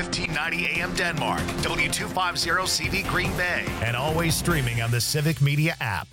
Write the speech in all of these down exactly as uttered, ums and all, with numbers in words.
fifteen ninety A M Denmark, W two fifty C V Green Bay, and always streaming on the Civic Media app.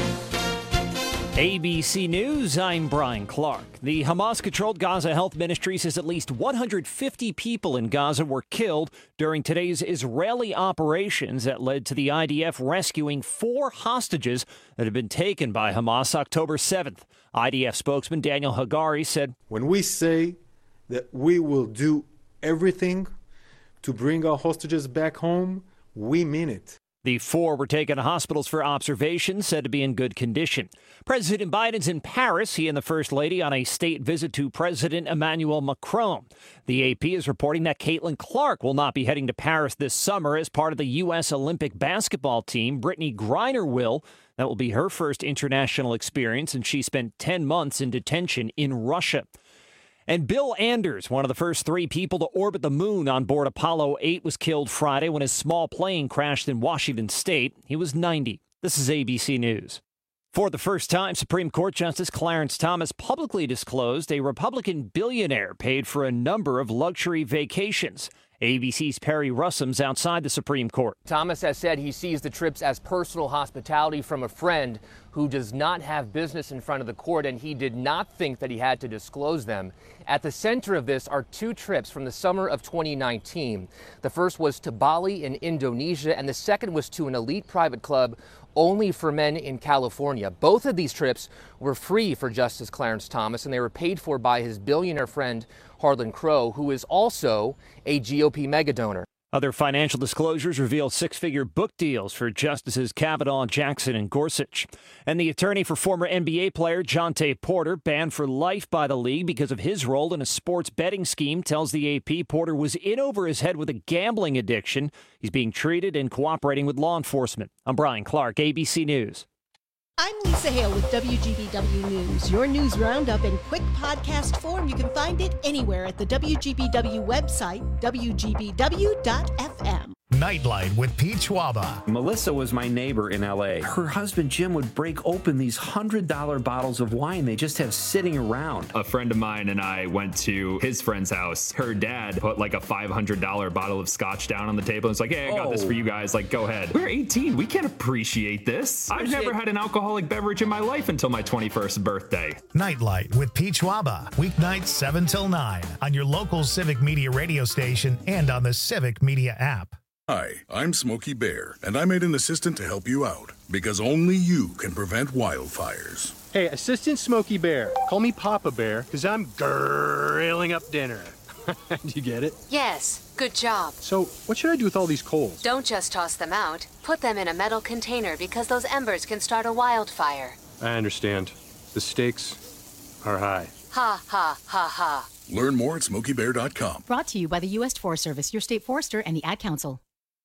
A B C News, I'm Brian Clark. The Hamas-controlled Gaza Health Ministry says at least one hundred fifty people in Gaza were killed during today's Israeli operations that led to the I D F rescuing four hostages that had been taken by Hamas October seventh. I D F spokesman Daniel Hagari said, "When we say that we will do everything to bring our hostages back home, we mean it." The four were taken to hospitals for observation, said to be in good condition. President Biden's in Paris, he and the First Lady on a state visit to President Emmanuel Macron. The A P is reporting that Caitlin Clark will not be heading to Paris this summer as part of the U S Olympic basketball team. Brittany Griner will. That will be her first international experience, and she spent ten months in detention in Russia. And Bill Anders, one of the first three people to orbit the moon on board Apollo eight, was killed Friday when his small plane crashed in Washington state. He was ninety. This is A B C News. For the first time, Supreme Court Justice Clarence Thomas publicly disclosed a Republican billionaire paid for a number of luxury vacations. A B C's Perry Russum's outside the Supreme Court. Thomas has said he sees the trips as personal hospitality from a friend who does not have business in front of the court, and he did not think that he had to disclose them. At the center of this are two trips from the summer of twenty nineteen. The first was to Bali in Indonesia, and the second was to an elite private club only for men in California. Both of these trips were free for Justice Clarence Thomas, and they were paid for by his billionaire friend, Harlan Crow, who is also a G O P megadonor. Other financial disclosures reveal six-figure book deals for Justices Kavanaugh, Jackson, and Gorsuch. And the attorney for former N B A player Jontay Porter, banned for life by the league because of his role in a sports betting scheme, tells the A P Porter was in over his head with a gambling addiction. He's being treated and cooperating with law enforcement. I'm Brian Clark, A B C News. I'm Lisa Hale with W G B W News. Your news roundup in quick podcast form. You can find it anywhere at the W G B W website, W G B W dot F M. Nightlight with Pete Schwaba. Melissa was my neighbor in L A. Her husband Jim would break open these one hundred dollar bottles of wine they just have sitting around. A friend of mine and I went to his friend's house. Her dad put like a five hundred dollar bottle of scotch down on the table. It's like, hey, I got oh. this for you guys. Like, go ahead. We're eighteen. We can't appreciate this. I've never had an alcoholic beverage in my life until my twenty-first birthday. Nightlight with Pete Schwaba. Weeknights seven till nine on your local Civic Media radio station and on the Civic Media app. Hi, I'm Smokey Bear, and I made an assistant to help you out, because only you can prevent wildfires. Hey, Assistant Smokey Bear, call me Papa Bear, because I'm grilling up dinner. Do you get it? Yes, good job. So, what should I do with all these coals? Don't just toss them out. Put them in a metal container, because those embers can start a wildfire. I understand. The stakes are high. Ha, ha, ha, ha. Learn more at smokey bear dot com. Brought to you by the U S Forest Service, your state forester, and the Ad Council.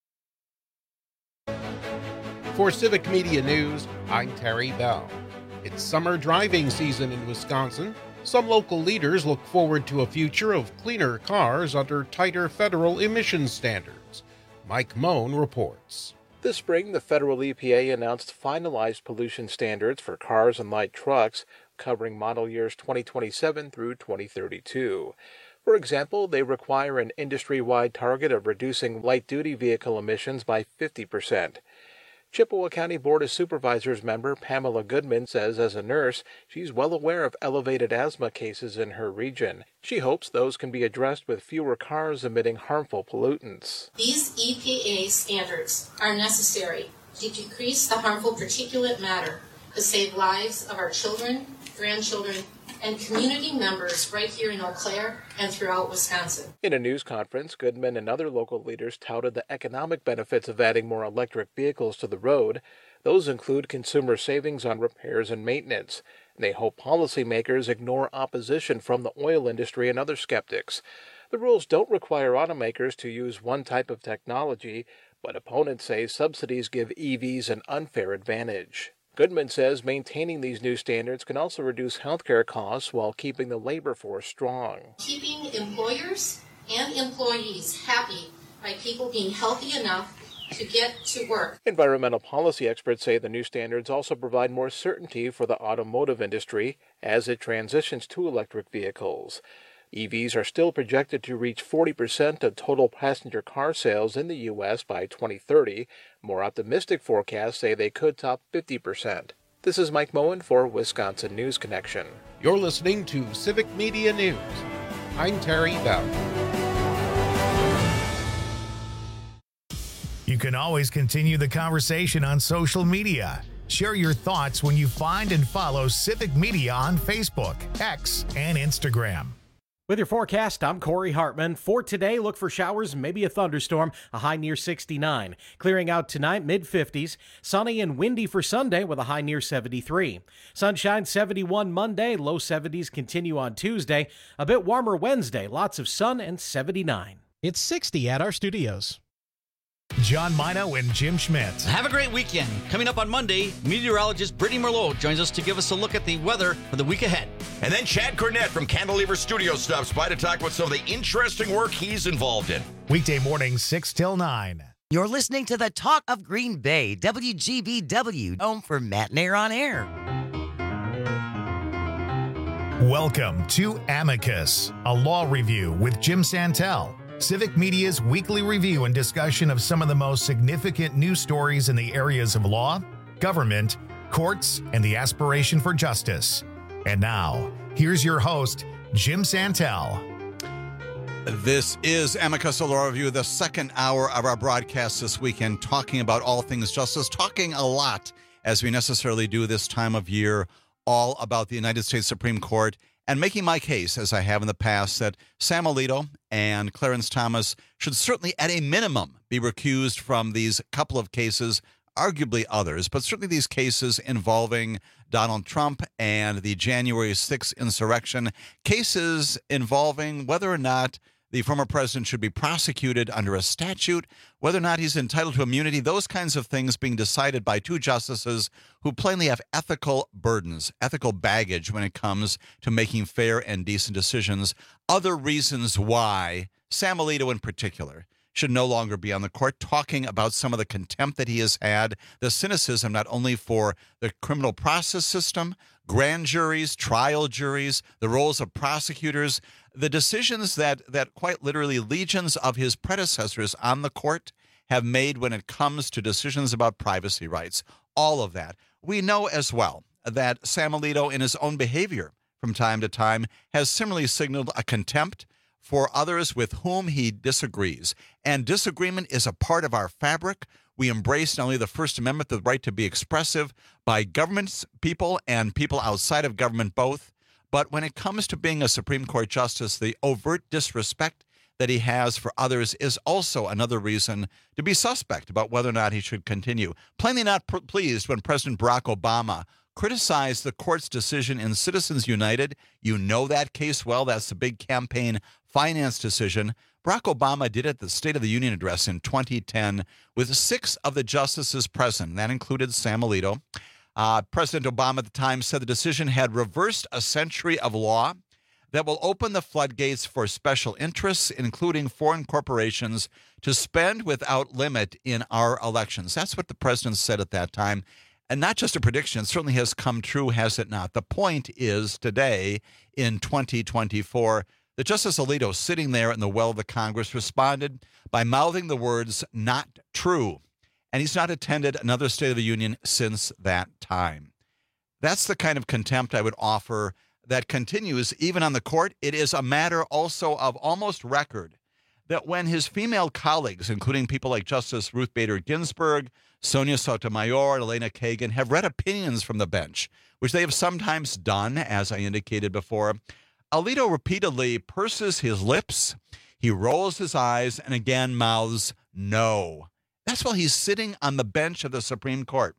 For Civic Media News, I'm Terry Bell. It's summer driving season in Wisconsin. Some local leaders look forward to a future of cleaner cars under tighter federal emissions standards. Mike Moan reports. This spring, the federal E P A announced finalized pollution standards for cars and light trucks, covering model years twenty twenty-seven through twenty thirty-two. For example, they require an industry-wide target of reducing light-duty vehicle emissions by fifty percent. Chippewa County Board of Supervisors member Pamela Goodman says as a nurse, she's well aware of elevated asthma cases in her region. She hopes those can be addressed with fewer cars emitting harmful pollutants. These E P A standards are necessary to decrease the harmful particulate matter to save lives of our children, grandchildren, and community members right here in Eau Claire and throughout Wisconsin. In a news conference, Goodman and other local leaders touted the economic benefits of adding more electric vehicles to the road. Those include consumer savings on repairs and maintenance. And they hope policymakers ignore opposition from the oil industry and other skeptics. The rules don't require automakers to use one type of technology, but opponents say subsidies give E Vs an unfair advantage. Goodman says maintaining these new standards can also reduce healthcare costs while keeping the labor force strong. Keeping employers and employees happy by people being healthy enough to get to work. Environmental policy experts say the new standards also provide more certainty for the automotive industry as it transitions to electric vehicles. E Vs are still projected to reach forty percent of total passenger car sales in the U S by twenty thirty. More optimistic forecasts say they could top fifty percent. This is Mike Moen for Wisconsin News Connection. You're listening to Civic Media News. I'm Terry Bell. You can always continue the conversation on social media. Share your thoughts when you find and follow Civic Media on Facebook, X, and Instagram. With your forecast, I'm Corey Hartman. For today, look for showers, maybe a thunderstorm, a high near sixty-nine. Clearing out tonight, mid fifties. Sunny and windy for Sunday with a high near seventy-three. Sunshine seventy-one Monday, low seventies continue on Tuesday. A bit warmer Wednesday, lots of sun and seventy-nine. It's sixty at our studios. John Mino and Jim Schmidt. Have a great weekend. Coming up on Monday, meteorologist Brittany Merlot joins us to give us a look at the weather for the week ahead. And then Chad Cornett from Cantilever Studios stops by to talk about some of the interesting work he's involved in. Weekday mornings, six till nine. You're listening to the Talk of Green Bay, W G B W, home for Matt Nair on Air. Welcome to Amicus, a law review with Jim Santel. Civic Media's weekly review and discussion of some of the most significant news stories in the areas of law, government, courts, and the aspiration for justice. And now, here's your host, Jim Santel. This is Amicus, a law review, the second hour of our broadcast this weekend, talking about all things justice, talking a lot, as we necessarily do this time of year, all about the United States Supreme Court, and making my case, as I have in the past, that Sam Alito and Clarence Thomas should certainly, at a minimum, be recused from these couple of cases, arguably others, but certainly these cases involving Donald Trump and the January sixth insurrection, cases involving whether or not the former president should be prosecuted under a statute, whether or not he's entitled to immunity, those kinds of things being decided by two justices who plainly have ethical burdens, ethical baggage when it comes to making fair and decent decisions. Other reasons why Sam Alito in particular should no longer be on the court, talking about some of the contempt that he has had, the cynicism not only for the criminal process system, grand juries, trial juries, the roles of prosecutors, the decisions that that quite literally legions of his predecessors on the court have made when it comes to decisions about privacy rights. All of that. We know as well that Sam Alito, in his own behavior from time to time, has similarly signaled a contempt for others with whom he disagrees. And disagreement is a part of our fabric. We embrace not only the First Amendment, the right to be expressive by government people and people outside of government both. But when it comes to being a Supreme Court justice, the overt disrespect that he has for others is also another reason to be suspect about whether or not he should continue. Plainly not pr- pleased when President Barack Obama criticized the court's decision in Citizens United. You know that case well. That's the big campaign finance decision. Barack Obama did it at the State of the Union address in twenty ten with six of the justices present. That included Sam Alito. Uh, President Obama at the time said the decision had reversed a century of law that will open the floodgates for special interests, including foreign corporations, to spend without limit in our elections. That's what the president said at that time. And not just a prediction, it certainly has come true, has it not? The point is today in twenty twenty-four, that Justice Alito, sitting there in the well of the Congress, responded by mouthing the words, "not true." And he's not attended another State of the Union since that time. That's the kind of contempt I would offer that continues even on the court. It is a matter also of almost record that when his female colleagues, including people like Justice Ruth Bader Ginsburg, Sonia Sotomayor, and Elena Kagan, have read opinions from the bench, which they have sometimes done, as I indicated before, Alito repeatedly purses his lips, he rolls his eyes, and again mouths no. That's while he's sitting on the bench of the Supreme Court.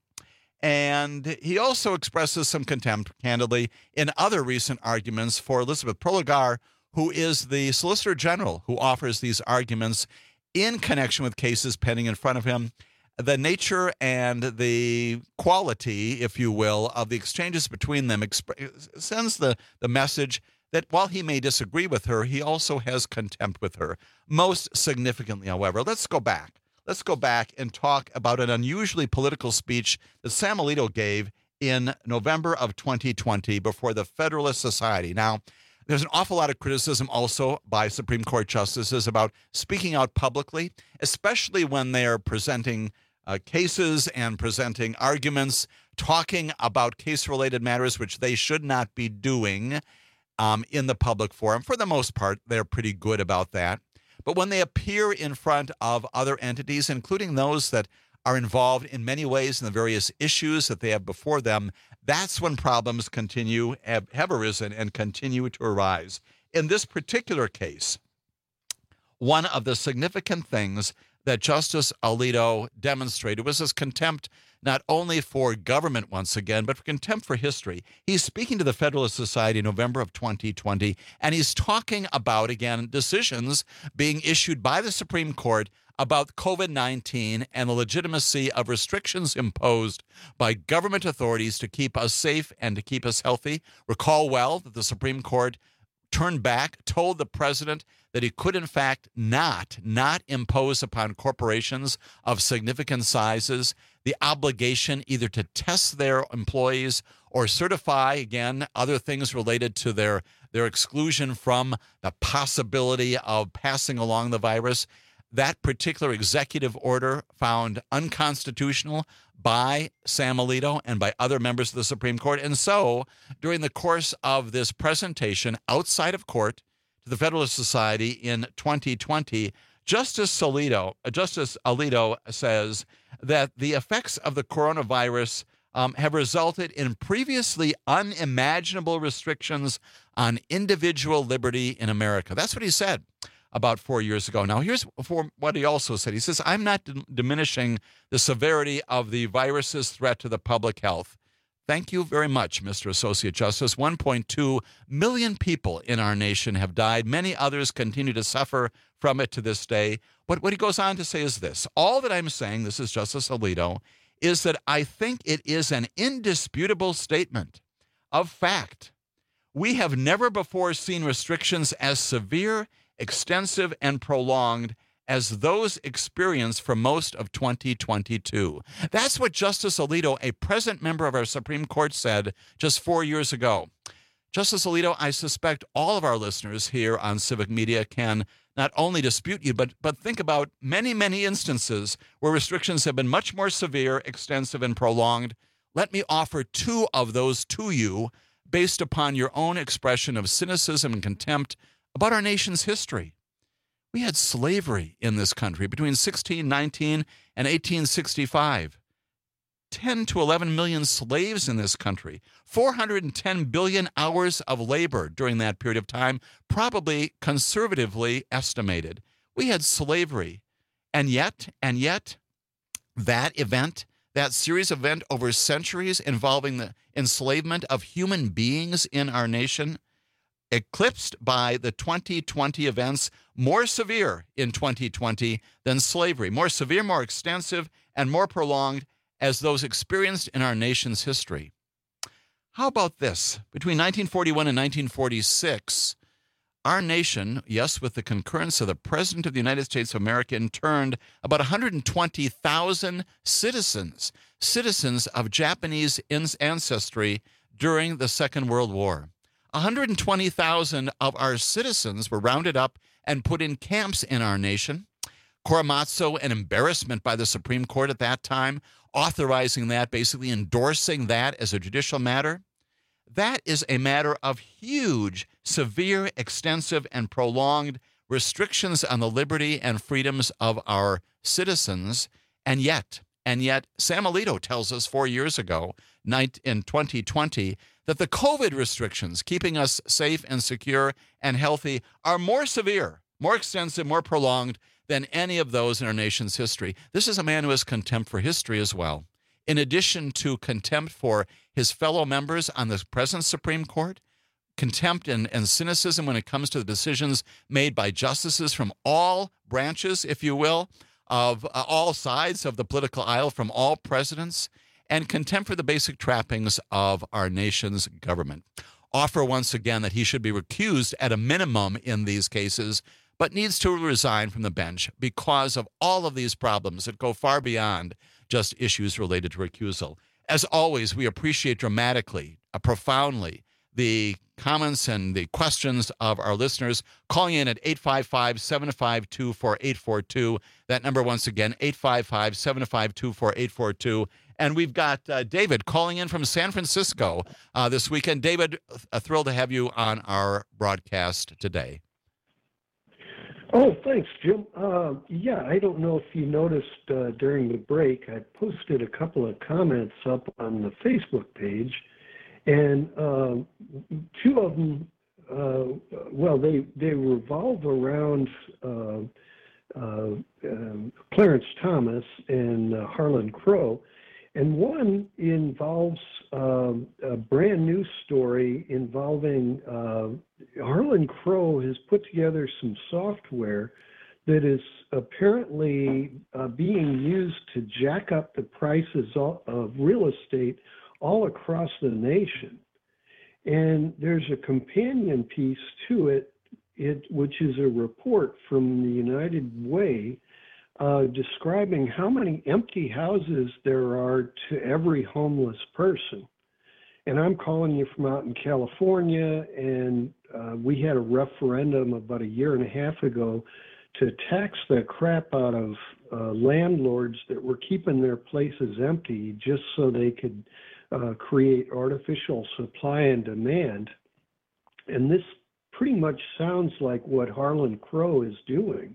And he also expresses some contempt, candidly, in other recent arguments for Elizabeth Prelogar, who is the Solicitor General who offers these arguments in connection with cases pending in front of him. The nature and the quality, if you will, of the exchanges between them exp- sends the, the message that while he may disagree with her, he also has contempt with her. Most significantly, however, let's go back. Let's go back and talk about an unusually political speech that Sam Alito gave in November of twenty twenty before the Federalist Society. Now, There's an awful lot of criticism also by Supreme Court justices about speaking out publicly, especially when they're presenting uh, cases and presenting arguments, talking about case-related matters, which they should not be doing um, in the public forum. For the most part, they're pretty good about that. But when they appear in front of other entities, including those that are involved in many ways in the various issues that they have before them, that's when problems continue, have, have arisen and continue to arise. In this particular case, one of the significant things that Justice Alito demonstrated was his contempt not only for government once again, but for contempt for history. He's speaking to the Federalist Society in November of twenty twenty, and he's talking about, again, decisions being issued by the Supreme Court about COVID nineteen and the legitimacy of restrictions imposed by government authorities to keep us safe and to keep us healthy. Recall well that the Supreme Court turned back, told the president that he could, in fact, not, not impose upon corporations of significant sizes the obligation either to test their employees or certify, again, other things related to their, their exclusion from the possibility of passing along the virus. That particular executive order found unconstitutional by Sam Alito and by other members of the Supreme Court. And so, during the course of this presentation outside of court to the Federalist Society in twenty twenty, Justice Alito, Justice Alito says that the effects of the coronavirus um, have resulted in previously unimaginable restrictions on individual liberty in America. That's what he said about four years ago. Now, here's for what he also said. He says, I'm not d- diminishing the severity of the virus's threat to the public health. Thank you very much, Mister Associate Justice. one point two million people in our nation have died. Many others continue to suffer from it to this day. But what he goes on to say is this. All that I'm saying, this is Justice Alito, is that I think it is an indisputable statement of fact. We have never before seen restrictions as severe, extensive, and prolonged as those experienced for most of twenty twenty-two. That's what Justice Alito, a present member of our Supreme Court, said just four years ago. Justice Alito, I suspect all of our listeners here on Civic Media can not only dispute you, but, but think about many, many instances where restrictions have been much more severe, extensive, and prolonged. Let me offer two of those to you based upon your own expression of cynicism and contempt about our nation's history. We had slavery in this country between sixteen nineteen and eighteen sixty-five. ten to eleven million slaves in this country. four hundred ten billion hours of labor during that period of time, probably conservatively estimated. We had slavery. And yet, and yet, that event, that series of events over centuries involving the enslavement of human beings in our nation, eclipsed by the twenty twenty events, more severe in twenty twenty than slavery, more severe, more extensive, and more prolonged as those experienced in our nation's history. How about this? Between nineteen forty-one and nineteen forty-six, our nation, yes, with the concurrence of the President of the United States of America, interned about one hundred twenty thousand citizens, citizens of Japanese ancestry during the Second World War. one hundred twenty thousand of our citizens were rounded up and put in camps in our nation. Korematsu, an embarrassment by the Supreme Court at that time, authorizing that, basically endorsing that as a judicial matter. That is a matter of huge, severe, extensive, and prolonged restrictions on the liberty and freedoms of our citizens. And yet, and yet, Sam Alito tells us four years ago, in twenty twenty, that the COVID restrictions keeping us safe and secure and healthy are more severe, more extensive, more prolonged than any of those in our nation's history. This is a man who has contempt for history as well. In addition to contempt for his fellow members on the present Supreme Court, contempt and, and cynicism when it comes to the decisions made by justices from all branches, if you will, of uh, all sides of the political aisle, from all presidents, and contempt for the basic trappings of our nation's government. Offer once again that he should be recused at a minimum in these cases, but needs to resign from the bench because of all of these problems that go far beyond just issues related to recusal. As always, we appreciate dramatically, uh, profoundly, the comments and the questions of our listeners, calling in at eight five five, seven five two, four eight four two. That number once again, eight five five, seven five two, four eight four two. And we've got uh, David calling in from San Francisco uh, this weekend. David, uh, thrilled to have you on our broadcast today. Oh, thanks, Jim. Uh, yeah, I don't know if you noticed uh, during the break, I posted a couple of comments up on the Facebook page, and uh, two of them, uh, well, they, they revolve around uh, uh, uh, Clarence Thomas and uh, Harlan Crow, and one involves uh, a brand new story involving uh, Harlan Crow has put together some software that is apparently uh, being used to jack up the prices of real estate all across the nation. And there's a companion piece to it, it which is a report from the United Way uh, describing how many empty houses there are to every homeless person. And I'm calling you from out in California, and uh, we had a referendum about a year and a half ago to tax the crap out of uh, landlords that were keeping their places empty just so they could uh, create artificial supply and demand. And this pretty much sounds like what Harlan Crow is doing.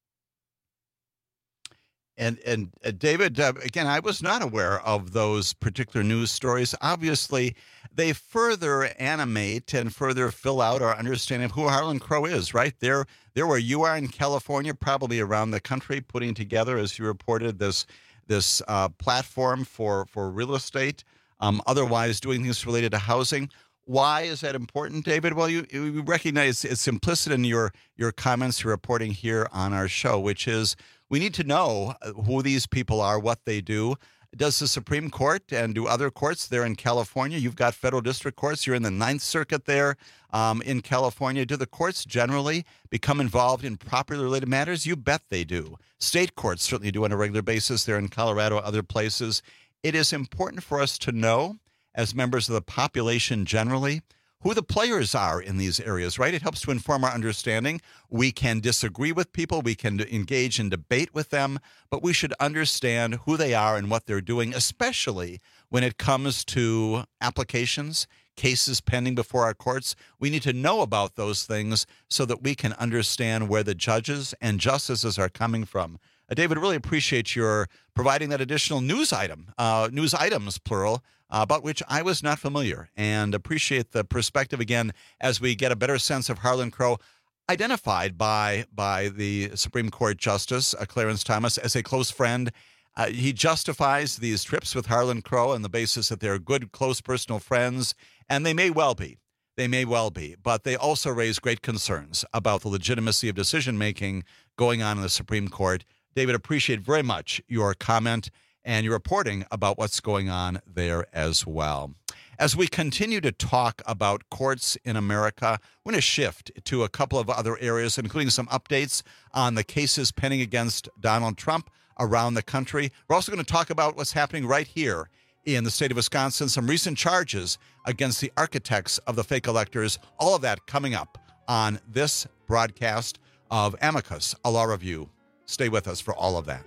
And and uh, David, uh, again, I was not aware of those particular news stories. Obviously, they further animate and further fill out our understanding of who Harlan Crow is, right? There, there where you are in California, probably around the country, putting together, as you reported, this this uh, platform for, for real estate, um, otherwise doing things related to housing. Why is that important, David? Well, you, you recognize it's implicit in your, your comments you're reporting here on our show, which is we need to know who these people are, what they do. Does the Supreme Court and do other courts there in California? You've got federal district courts. You're in the Ninth Circuit there um, in California. Do the courts generally become involved in property-related matters? You bet they do. State courts certainly do on a regular basis there in Colorado, other places. It is important for us to know, as members of the population generally, who the players are in these areas, right? It helps to inform our understanding. We can disagree with people. We can engage in debate with them, but we should understand who they are and what they're doing, especially when it comes to applications, cases pending before our courts. We need to know about those things so that we can understand where the judges and justices are coming from. Uh, David, really appreciate your providing that additional news item, uh, news items, plural, uh, about which I was not familiar, and appreciate the perspective again as we get a better sense of Harlan Crow, identified by by the Supreme Court Justice uh, Clarence Thomas as a close friend. Uh, he justifies these trips with Harlan Crow on the basis that they're good, close personal friends, and they may well be. They may well be, but they also raise great concerns about the legitimacy of decision-making going on in the Supreme Court. David, appreciate very much your comment and your reporting about what's going on there as well. As we continue to talk about courts in America, we're going to shift to a couple of other areas, including some updates on the cases pending against Donald Trump around the country. We're also going to talk about what's happening right here in the state of Wisconsin, some recent charges against the architects of the fake electors. All of that coming up on this broadcast of Amicus, a law review. Stay with us for all of that.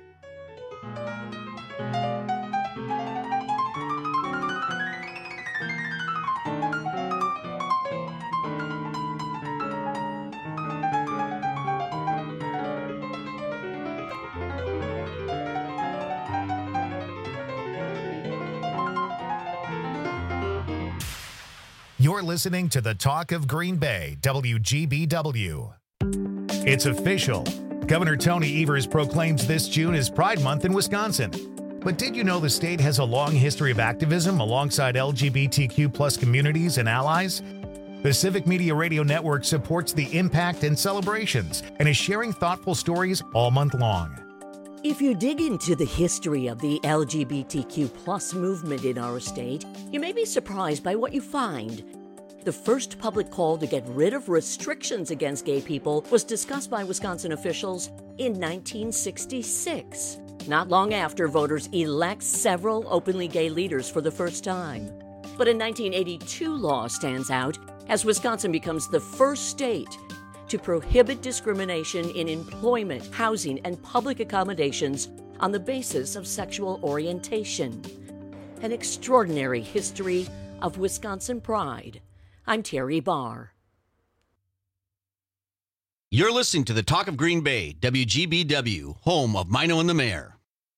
You're listening to the Talk of Green Bay, W G B W. It's official. Governor Tony Evers proclaims this June as Pride Month in Wisconsin. But did you know the state has a long history of activism alongside L G B T Q plus communities and allies? The Civic Media Radio Network supports the impact and celebrations and is sharing thoughtful stories all month long. If you dig into the history of the L G B T Q plus movement in our state, you may be surprised by what you find. The first public call to get rid of restrictions against gay people was discussed by Wisconsin officials in nineteen sixty-six, not long after voters elect several openly gay leaders for the first time. But a nineteen eighty-two law stands out as Wisconsin becomes the first state to prohibit discrimination in employment, housing, and public accommodations on the basis of sexual orientation. An extraordinary history of Wisconsin pride. I'm Terry Barr. You're listening to the Talk of Green Bay, W G B W, home of Mino and the Mayor.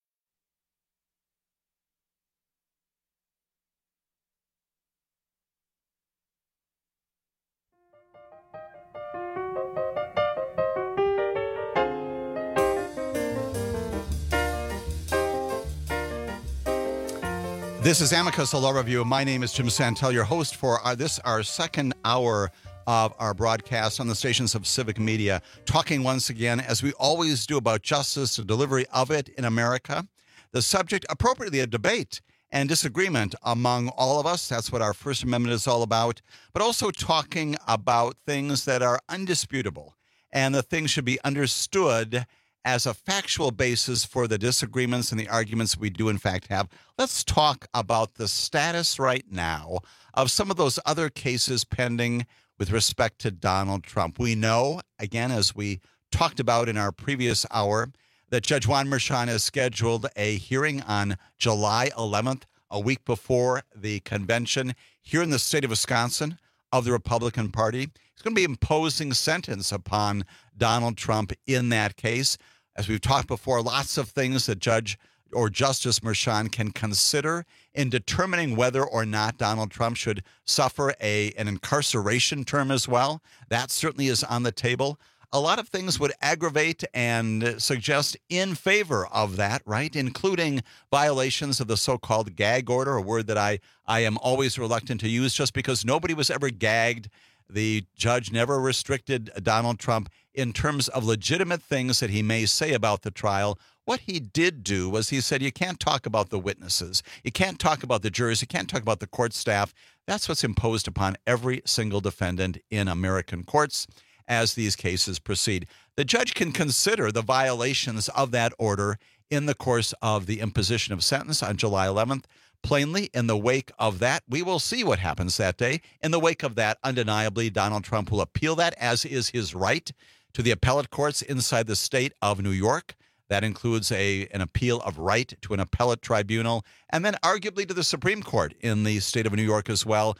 This is Amicus, a law review. My name is Jim Santel, your host for our, this, our second hour of our broadcast on the stations of Civic Media, talking once again, as we always do, about justice, the delivery of it in America. The subject, appropriately, a debate and disagreement among all of us. That's what our First Amendment is all about. But also talking about things that are undisputable, and the things should be understood as a factual basis for the disagreements and the arguments we do in fact have. Let's talk about the status right now of some of those other cases pending with respect to Donald Trump. We know, again, as we talked about in our previous hour, that Judge Juan Merchan has scheduled a hearing on July eleventh, a week before the convention here in the state of Wisconsin of the Republican Party. He's going to be imposing sentence upon Donald Trump in that case. As we've talked before, lots of things that Judge or Justice Merchan can consider in determining whether or not Donald Trump should suffer a an incarceration term as well. That certainly is on the table. A lot of things would aggravate and suggest in favor of that, right? Including violations of the so-called gag order, a word that I, I am always reluctant to use just because nobody was ever gagged. The judge never restricted Donald Trump in terms of legitimate things that he may say about the trial. What he did do was he said, you can't talk about the witnesses. You can't talk about the jurors. You can't talk about the court staff. That's what's imposed upon every single defendant in American courts as these cases proceed. The judge can consider the violations of that order in the course of the imposition of sentence on July eleventh. Plainly, in the wake of that, we will see what happens that day. In the wake of that, undeniably, Donald Trump will appeal that, as is his right, to the appellate courts inside the state of New York. That includes a an appeal of right to an appellate tribunal, and then arguably to the Supreme Court in the state of New York as well.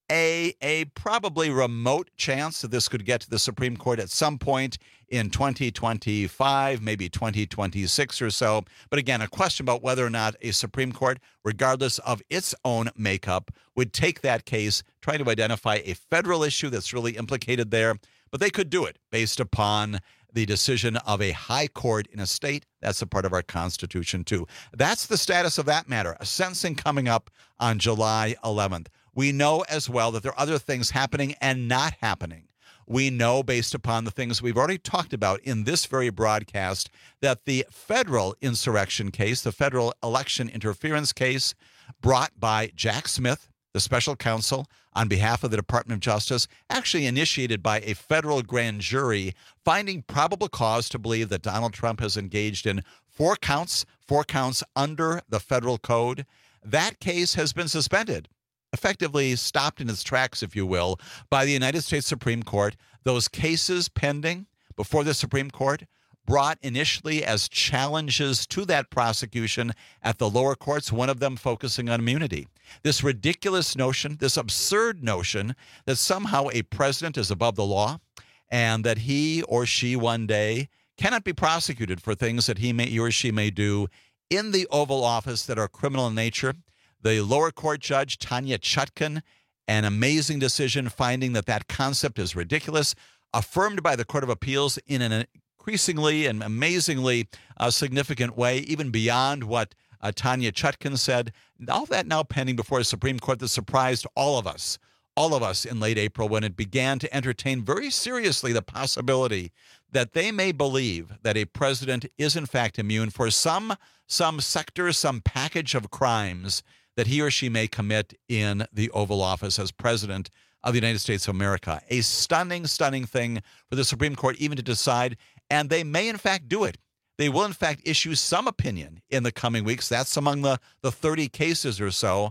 A, a probably remote chance that this could get to the Supreme Court at some point in twenty twenty-five, maybe twenty twenty-six or so. But again, a question about whether or not a Supreme Court, regardless of its own makeup, would take that case, try to identify a federal issue that's really implicated there. But they could do it based upon the decision of a high court in a state. That's a part of our Constitution, too. That's the status of that matter. A sentencing coming up on July eleventh. We know as well that there are other things happening and not happening. We know, based upon the things we've already talked about in this very broadcast, that the federal insurrection case, the federal election interference case brought by Jack Smith, the special counsel on behalf of the Department of Justice, actually initiated by a federal grand jury, finding probable cause to believe that Donald Trump has engaged in four counts, four counts under the federal code. That case has been suspended, effectively stopped in its tracks, if you will, by the United States Supreme Court. Those cases pending before the Supreme Court, brought initially as challenges to that prosecution at the lower courts, one of them focusing on immunity. This ridiculous notion, this absurd notion that somehow a president is above the law and that he or she one day cannot be prosecuted for things that he may he or she may do in the Oval Office that are criminal in nature. The lower court judge, Tanya Chutkan, an amazing decision finding that that concept is ridiculous, affirmed by the Court of Appeals in an increasingly and amazingly uh, significant way, even beyond what uh, Tanya Chutkan said. All that now pending before a Supreme Court that surprised all of us, all of us in late April when it began to entertain very seriously the possibility that they may believe that a president is in fact immune for some, some sector, some package of crimes that he or she may commit in the Oval Office as president of the United States of America. A stunning, stunning thing for the Supreme Court even to decide, and they may in fact do it. They will in fact issue some opinion in the coming weeks. That's among the, the thirty cases or so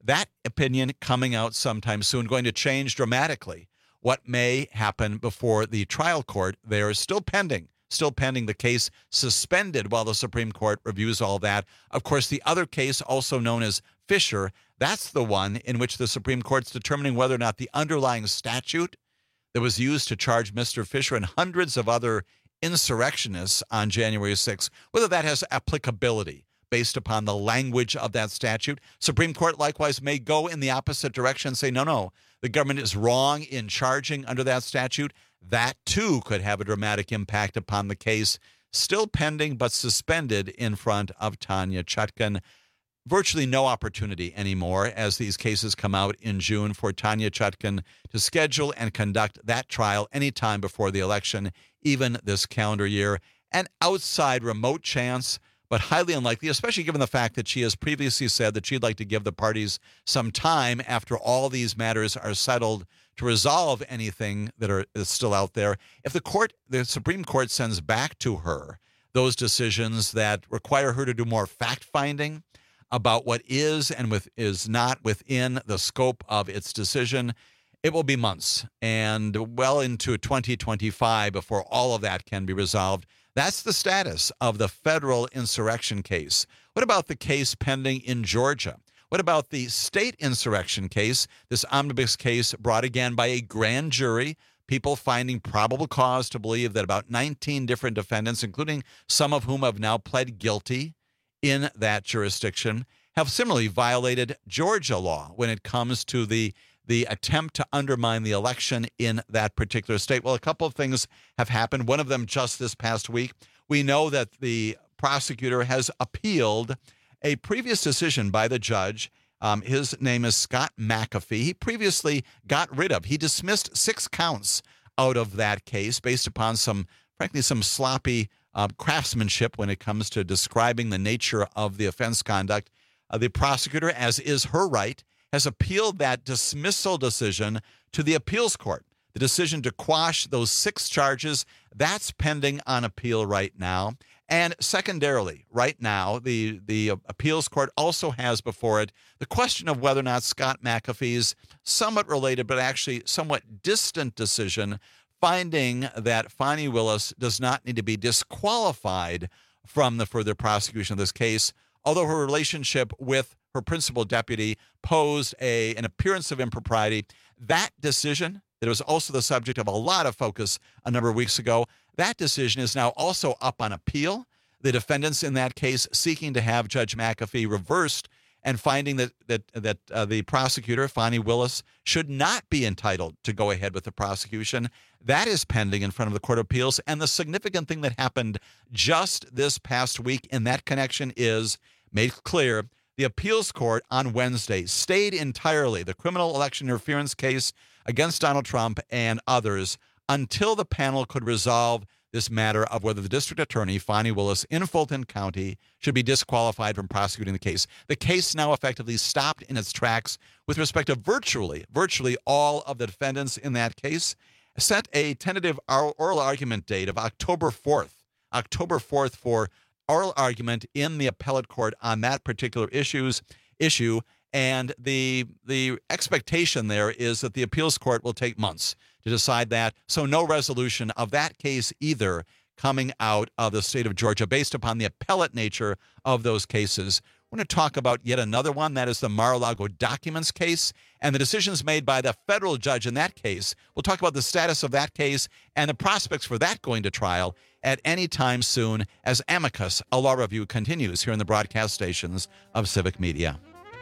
That opinion coming out sometime soon, going to change dramatically what may happen before the trial court. There is still pending, still pending the case suspended while the Supreme Court reviews all that. Of course, the other case, also known as Fisher, that's the one in which the Supreme Court's determining whether or not the underlying statute that was used to charge Mister Fisher and hundreds of other insurrectionists on January sixth, whether that has applicability based upon the language of that statute. Supreme Court likewise may go in the opposite direction and say, no, no, the government is wrong in charging under that statute. That, too, could have a dramatic impact upon the case, still pending but suspended in front of Tanya Chutkan. Virtually no opportunity anymore as these cases come out in June for Tanya Chutkan to schedule and conduct that trial anytime before the election, even this calendar year. An outside remote chance, but highly unlikely, especially given the fact that she has previously said that she'd like to give the parties some time after all these matters are settled to resolve anything that are is still out there. If the court, the Supreme Court sends back to her those decisions that require her to do more fact-finding about what is and with, is not within the scope of its decision, it will be months and well into twenty twenty-five before all of that can be resolved. That's the status of the federal insurrection case. What about the case pending in Georgia? What about the state insurrection case, this omnibus case brought again by a grand jury, people finding probable cause to believe that about nineteen different defendants, including some of whom have now pled guilty in that jurisdiction, have similarly violated Georgia law when it comes to the the attempt to undermine the election in that particular state. Well, a couple of things have happened. One of them just this past week. We know that the prosecutor has appealed a previous decision by the judge. Um, his name is Scott McAfee. He previously got rid of, he dismissed six counts out of that case based upon some, frankly, some sloppy uh, craftsmanship when it comes to describing the nature of the offense conduct. Uh, the prosecutor, as is her right, has appealed that dismissal decision to the appeals court. The decision to quash those six charges, that's pending on appeal right now. And secondarily, right now, the, the appeals court also has before it the question of whether or not Scott McAfee's somewhat related but actually somewhat distant decision finding that Fani Willis does not need to be disqualified from the further prosecution of this case, although her relationship with her principal deputy posed a, an appearance of impropriety. That decision, that was also the subject of a lot of focus a number of weeks ago, that decision is now also up on appeal. The defendants in that case seeking to have Judge McAfee reversed and finding that that that uh, the prosecutor, Fani Willis, should not be entitled to go ahead with the prosecution. That is pending in front of the Court of Appeals. And the significant thing that happened just this past week in that connection is made clear. The appeals court on Wednesday stayed entirely the criminal election interference case against Donald Trump and others until the panel could resolve this matter of whether the district attorney, Fani Willis, in Fulton County should be disqualified from prosecuting the case. The case now effectively stopped in its tracks with respect to virtually, virtually all of the defendants in that case, set a tentative oral argument date of October fourth, October fourth for oral argument in the appellate court on that particular issues issue. And the the expectation there is that the appeals court will take months to decide that. So no resolution of that case either coming out of the state of Georgia based upon the appellate nature of those cases. We're going to talk about yet another one. That is the Mar-a-Lago documents case and the decisions made by the federal judge in that case. We'll talk about the status of that case and the prospects for that going to trial at any time soon as Amicus, a law review, continues here in the broadcast stations of Civic Media.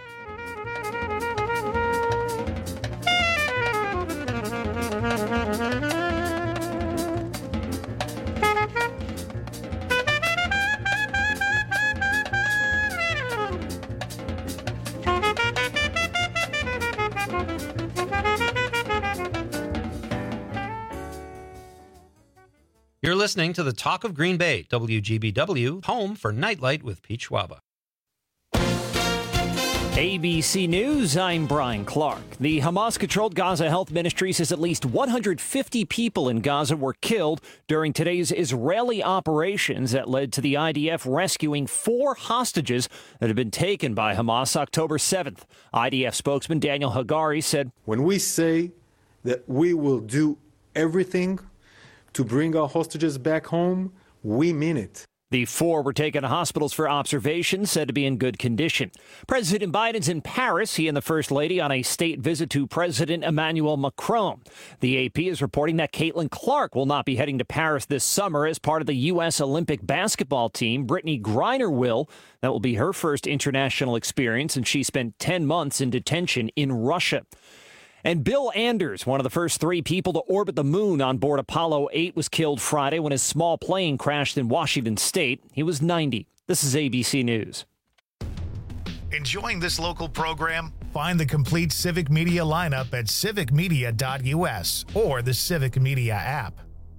You're listening to the Talk of Green Bay, W G B W, home for Nightlight with Pete Schwaba. A B C News, I'm Brian Clark. The Hamas-controlled Gaza Health Ministry says at least one hundred fifty people in Gaza were killed during today's Israeli operations that led to the I D F rescuing four hostages that had been taken by Hamas October seventh. I D F spokesman Daniel Hagari said, "When we say that we will do everything to bring our hostages back home, we mean it." The four were taken to hospitals for observation, said to be in good condition. President Biden's in Paris. He and the First Lady on a state visit to President Emmanuel Macron. The A P is reporting that Caitlin Clark will not be heading to Paris this summer as part of the U S Olympic basketball team. Brittany Griner will. That will be her first international experience, and she spent ten months in detention in Russia. And Bill Anders, one of the first three people to orbit the moon on board Apollo eight, was killed Friday when his small plane crashed in Washington State. He was ninety. This is A B C News. Enjoying this local program? Find the complete Civic Media lineup at civic media dot U S or the Civic Media app.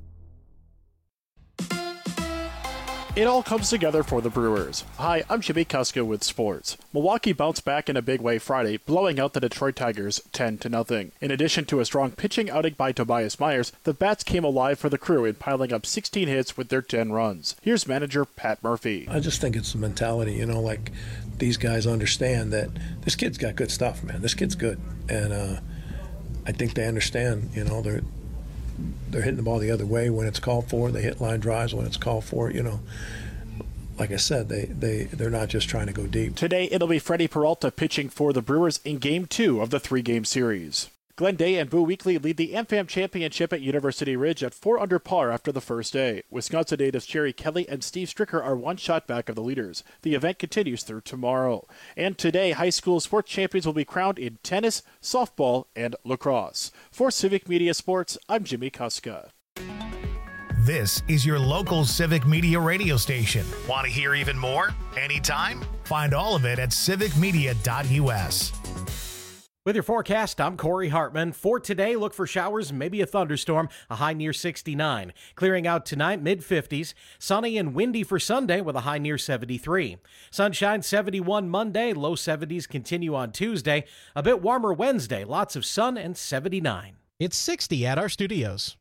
It all comes together for the Brewers. Hi, I'm Jimmy Kuska with sports. Milwaukee bounced back in a big way Friday, blowing out the Detroit Tigers ten to nothing. In addition to a strong pitching outing by Tobias Myers, the bats came alive for the Crew in piling up sixteen hits with their ten runs. Here's manager Pat Murphy. I just think it's the mentality, you know, like these guys understand that this kid's got good stuff, man. This kid's good. And uh, I think they understand, you know, they're They're hitting the ball the other way when it's called for. They hit line drives when it's called for. You know, like I said, they, they, they're not just trying to go deep. Today, it'll be Freddie Peralta pitching for the Brewers in Game two of the three-game series. Glenn Day and Boo Weekley lead the AmFam Championship at University Ridge at four under par after the first day. Wisconsin natives Jerry Kelly and Steve Stricker are one shot back of the leaders. The event continues through tomorrow. And today, high school sports champions will be crowned in tennis, softball, and lacrosse. For Civic Media Sports, I'm Jimmy Kuska. This is your local Civic Media radio station. Want to hear even more? Anytime? Find all of it at civic media dot U S. With your forecast, I'm Corey Hartman. For today, look for showers, maybe a thunderstorm, a high near sixty-nine. Clearing out tonight, mid fifties. Sunny and windy for Sunday with a high near seventy-three. Sunshine seventy-one Monday, low seventies continue on Tuesday. A bit warmer Wednesday, lots of sun and seventy-nine. It's sixty at our studios.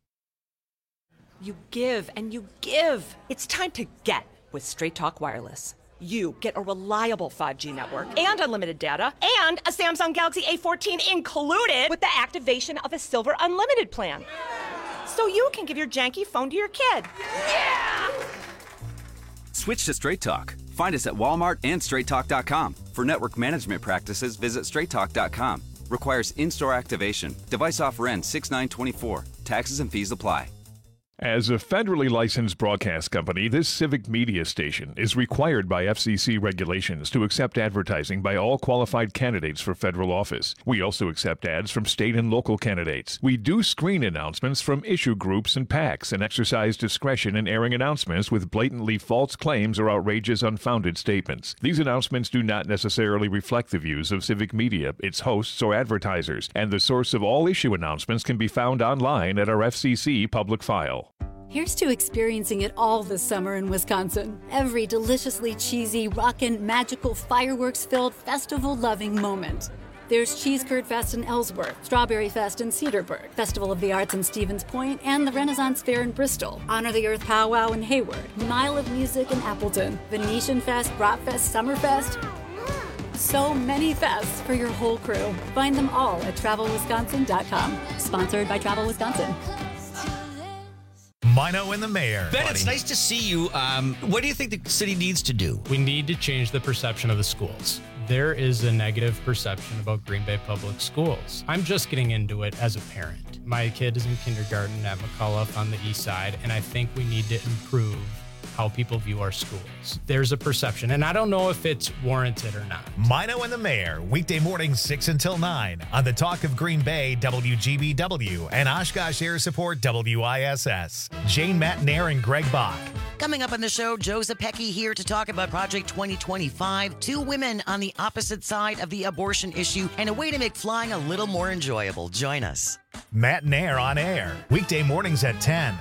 You give and you give. It's time to get with Straight Talk Wireless. You get a reliable five G network and unlimited data and a Samsung Galaxy A fourteen included with the activation of a Silver Unlimited plan. So you can give your janky phone to your kid. Yeah! Switch to Straight Talk. Find us at Walmart and straight talk dot com. For network management practices, visit straight talk dot com. Requires in-store activation. Device offer ends six nine twenty-four. Taxes and fees apply. As a federally licensed broadcast company, this Civic Media station is required by F C C regulations to accept advertising by all qualified candidates for federal office. We also accept ads from state and local candidates. We do screen announcements from issue groups and PACs and exercise discretion in airing announcements with blatantly false claims or outrageous, unfounded statements. These announcements do not necessarily reflect the views of Civic Media, its hosts, or advertisers, and the source of all issue announcements can be found online at our F C C public file. Here's to experiencing it all this summer in Wisconsin. Every deliciously cheesy, rockin', magical, fireworks-filled, festival-loving moment. There's Cheese Curd Fest in Ellsworth, Strawberry Fest in Cedarburg, Festival of the Arts in Stevens Point, and the Renaissance Fair in Bristol, Honor the Earth Powwow in Hayward, Mile of Music in Appleton, Venetian Fest, Bratfest, Summerfest. So many fests for your whole crew. Find them all at travel wisconsin dot com. Sponsored by Travel Wisconsin. Mino and the Mayor. Ben, it's nice to see you. Um, what do you think the city needs to do? We need to change the perception of the schools. There is a negative perception about Green Bay Public Schools. I'm just getting into it as a parent. My kid is in kindergarten at McCullough on the east side, and I think we need to improve how people view our schools. There's a perception, and I don't know if it's warranted or not. Mino and the Mayor, weekday mornings six until nine on the Talk of Green Bay, W G B W, and Oshkosh Air Support, W I S S. Jane Matnair and Greg Bach. Coming up on the show, Joe Zepecki here to talk about Project twenty twenty-five, two women on the opposite side of the abortion issue, and a way to make flying a little more enjoyable. Join us. Matnair on air, weekday mornings at ten.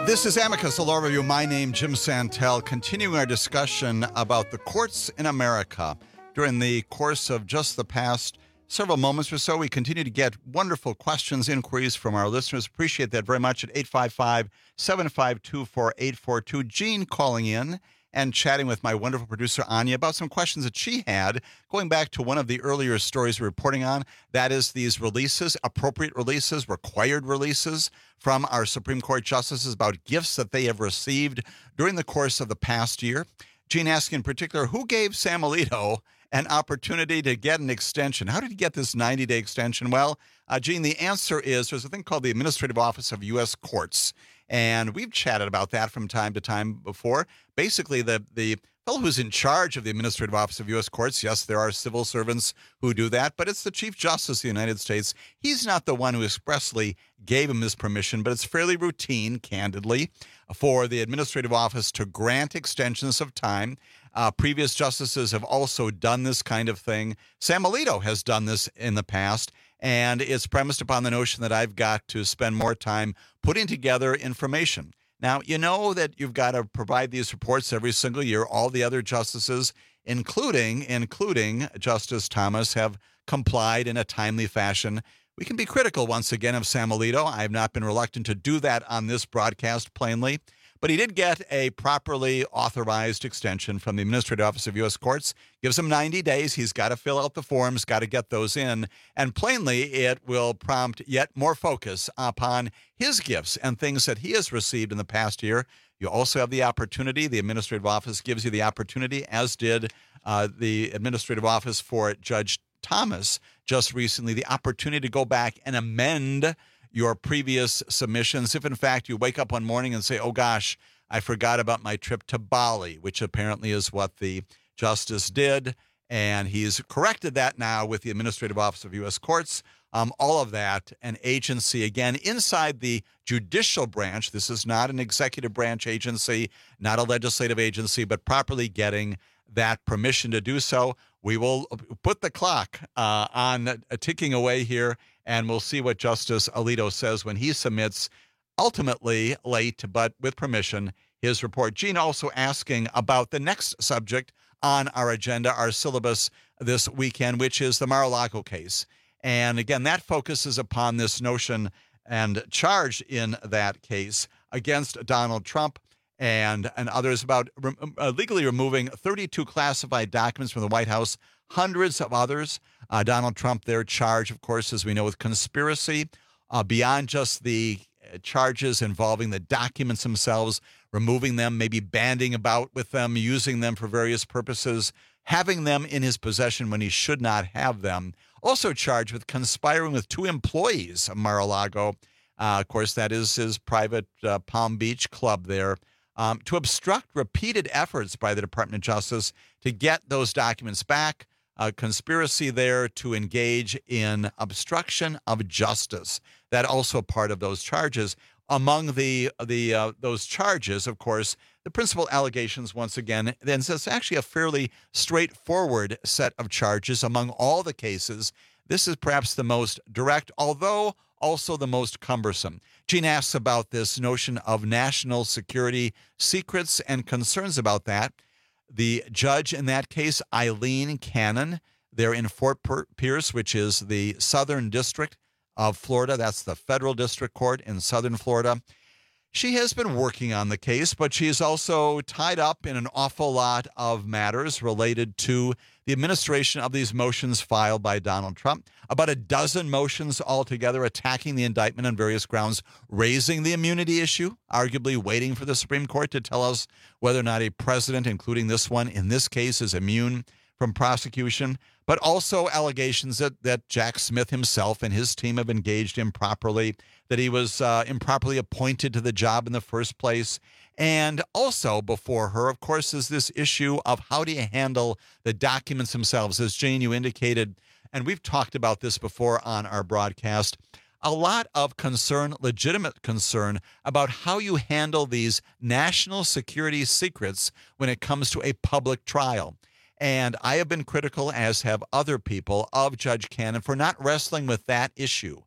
This is Amicus, a law review. My name, Jim Santel, continuing our discussion about the courts in America. During the course of just the past several moments or so, we continue to get wonderful questions, inquiries from our listeners. Appreciate that very much at eight five five, seven five two, four eight four two. Gene calling in and chatting with my wonderful producer, Anya, about some questions that she had, going back to one of the earlier stories we're reporting on. That is these releases, appropriate releases, required releases from our Supreme Court justices about gifts that they have received during the course of the past year. Gene asking in particular, who gave Sam Alito an opportunity to get an extension? How did he get this ninety-day extension? Well, uh, Gene, the answer is there's a thing called the Administrative Office of U S Courts. And we've chatted about that from time to time before. Basically, the, the fellow who's in charge of the Administrative Office of U S Courts, yes, there are civil servants who do that, but it's the Chief Justice of the United States. He's not the one who expressly gave him this permission, but it's fairly routine, candidly, for the Administrative Office to grant extensions of time. Uh, previous justices have also done this kind of thing. Sam Alito has done this in the past, and it's premised upon the notion that I've got to spend more time putting together information. Now, you know that you've got to provide these reports every single year. All the other justices, including including Justice Thomas, have complied in a timely fashion. We can be critical once again of Sam Alito. I have not been reluctant to do that on this broadcast, plainly. But he did get a properly authorized extension from the Administrative Office of U S Courts. Gives him ninety days. He's got to fill out the forms, got to get those in. And plainly, it will prompt yet more focus upon his gifts and things that he has received in the past year. You also have the opportunity, the Administrative Office gives you the opportunity, as did uh, the Administrative Office for Judge Thomas just recently, the opportunity to go back and amend your previous submissions. If, in fact, you wake up one morning and say, oh, gosh, I forgot about my trip to Bali, which apparently is what the justice did, and he's corrected that now with the Administrative Office of U S Courts. Um, all of that, an agency, again, inside the judicial branch. This is not an executive branch agency, not a legislative agency, but properly getting that permission to do so. We will put the clock uh, on uh, ticking away here, and we'll see what Justice Alito says when he submits, ultimately late, but with permission, his report. Gene also asking about the next subject on our agenda, our syllabus this weekend, which is the Mar-a-Lago case. And again, that focuses upon this notion and charge in that case against Donald Trump and, and others about re- uh, legally removing thirty-two classified documents from the White House, hundreds of others. Uh, Donald Trump, their charge, of course, as we know, with conspiracy, uh, beyond just the charges involving the documents themselves, removing them, maybe banding about with them, using them for various purposes, having them in his possession when he should not have them. Also charged with conspiring with two employees of Mar-a-Lago. Uh, of course, that is his private uh, Palm Beach club there. Um, to obstruct repeated efforts by the Department of Justice to get those documents back. A conspiracy there to engage in obstruction of justice. That also part of those charges. Among the the uh, those charges, of course, the principal allegations, once again, then it's actually a fairly straightforward set of charges among all the cases. This is perhaps the most direct, although also the most cumbersome. Gene asks about this notion of national security secrets and concerns about that. The judge in that case, Eileen Cannon, they're in Fort Pierce, which is the Southern District of Florida. That's the federal district court in Southern Florida. She has been working on the case, but she is also tied up in an awful lot of matters related to the administration of these motions filed by Donald Trump. About a dozen motions altogether attacking the indictment on various grounds, raising the immunity issue, arguably waiting for the Supreme Court to tell us whether or not a president, including this one, in this case, is immune from prosecution, but also allegations that, that Jack Smith himself and his team have engaged improperly, that he was uh, improperly appointed to the job in the first place. And also before her, of course, is this issue of how do you handle the documents themselves. As Jane, you indicated, and we've talked about this before on our broadcast, a lot of concern, legitimate concern, about how you handle these national security secrets when it comes to a public trial. And I have been critical, as have other people, of Judge Cannon for not wrestling with that issue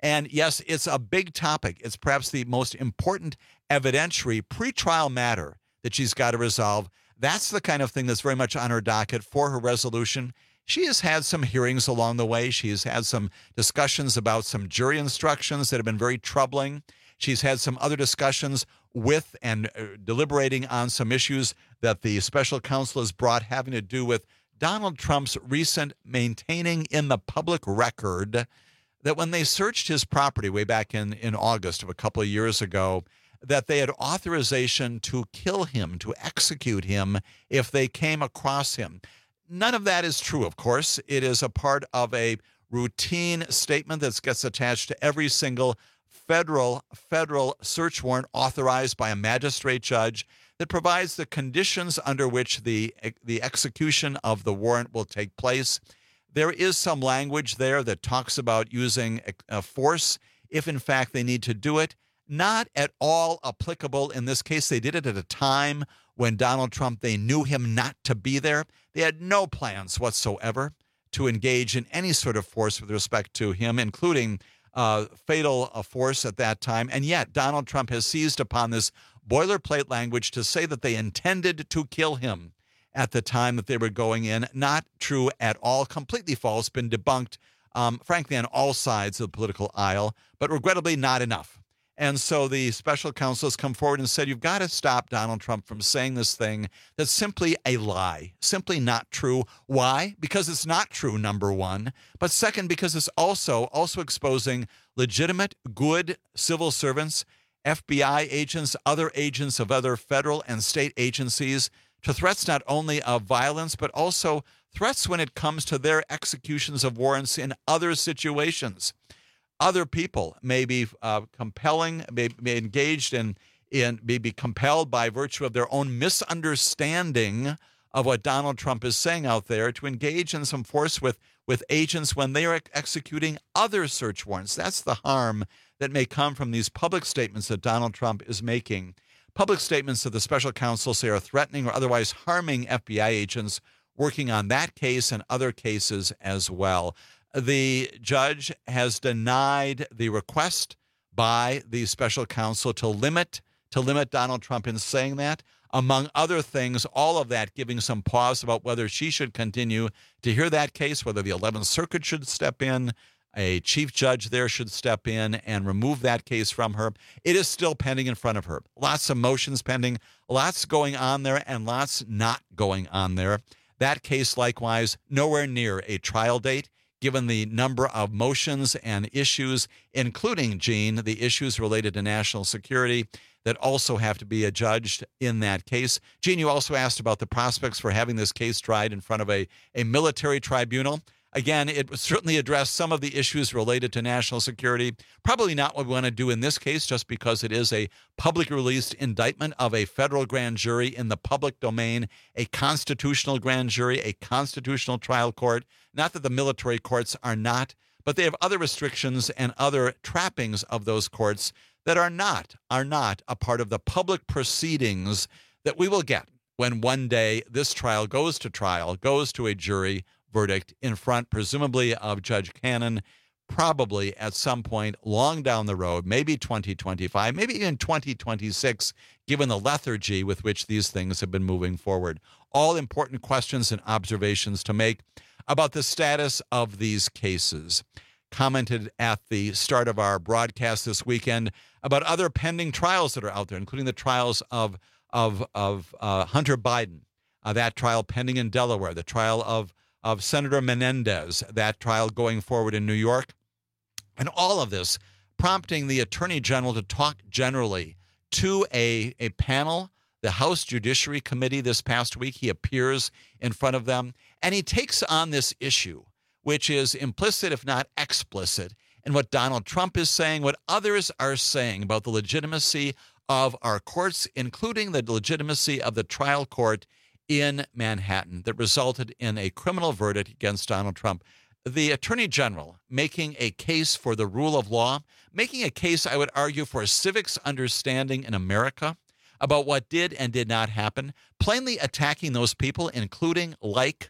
And yes, it's a big topic. It's perhaps the most important evidentiary pretrial matter that she's got to resolve. That's the kind of thing that's very much on her docket for her resolution. She has had some hearings along the way. She's had some discussions about some jury instructions that have been very troubling. She's had some other discussions with and uh, deliberating on some issues that the special counsel has brought having to do with Donald Trump's recent maintaining in the public record that when they searched his property way back in, in August of a couple of years ago, that they had authorization to kill him, to execute him if they came across him. None of that is true, of course. It is a part of a routine statement that gets attached to every single federal federal search warrant authorized by a magistrate judge that provides the conditions under which the the execution of the warrant will take place. There is some language there that talks about using a force if, in fact, they need to do it. Not at all applicable in this case. They did it at a time when Donald Trump, they knew him not to be there. They had no plans whatsoever to engage in any sort of force with respect to him, including uh, fatal uh, force at that time. And yet Donald Trump has seized upon this boilerplate language to say that they intended to kill him at the time that they were going in. Not true at all. Completely false. Been debunked, um, frankly, on all sides of the political aisle, but regrettably not enough. And so the special counsel has come forward and said, you've got to stop Donald Trump from saying this thing that's simply a lie, simply not true. Why? Because it's not true, number one. But second, because it's also, also exposing legitimate, good civil servants, F B I agents, other agents of other federal and state agencies to threats not only of violence, but also threats when it comes to their executions of warrants in other situations. Other people may be uh, compelling, may be engaged in, in, may be compelled by virtue of their own misunderstanding of what Donald Trump is saying out there to engage in some force with, with agents when they are executing other search warrants. That's the harm that may come from these public statements that Donald Trump is making. Public statements that the special counsel say are threatening or otherwise harming F B I agents working on that case and other cases as well. The judge has denied the request by the special counsel to limit to limit Donald Trump in saying that, among other things, all of that giving some pause about whether she should continue to hear that case, whether the eleventh Circuit should step in, a chief judge there should step in and remove that case from her. It is still pending in front of her. Lots of motions pending, lots going on there, and lots not going on there. That case, likewise, nowhere near a trial date, given the number of motions and issues, including, Gene, the issues related to national security that also have to be adjudged in that case. Gene, you also asked about the prospects for having this case tried in front of a, a military tribunal. Again, it certainly addressed some of the issues related to national security. Probably not what we want to do in this case, just because it is a publicly released indictment of a federal grand jury in the public domain, a constitutional grand jury, a constitutional trial court. Not that the military courts are not, but they have other restrictions and other trappings of those courts that are not, are not a part of the public proceedings that we will get when one day this trial goes to trial, goes to a jury verdict in front, presumably, of Judge Cannon, probably at some point long down the road, maybe twenty twenty-five, maybe even twenty twenty-six, given the lethargy with which these things have been moving forward. All important questions and observations to make about the status of these cases. Commented at the start of our broadcast this weekend about other pending trials that are out there, including the trials of, of, of uh, Hunter Biden, uh, that trial pending in Delaware, the trial of of Senator Menendez, that trial going forward in New York, and all of this prompting the Attorney General to talk generally to a, a panel, the House Judiciary Committee this past week. He appears in front of them, and he takes on this issue, which is implicit, if not explicit, in what Donald Trump is saying, what others are saying about the legitimacy of our courts, including the legitimacy of the trial court in Manhattan that resulted in a criminal verdict against Donald Trump. The Attorney General making a case for the rule of law, making a case, I would argue, for civics understanding in America about what did and did not happen, plainly attacking those people, including like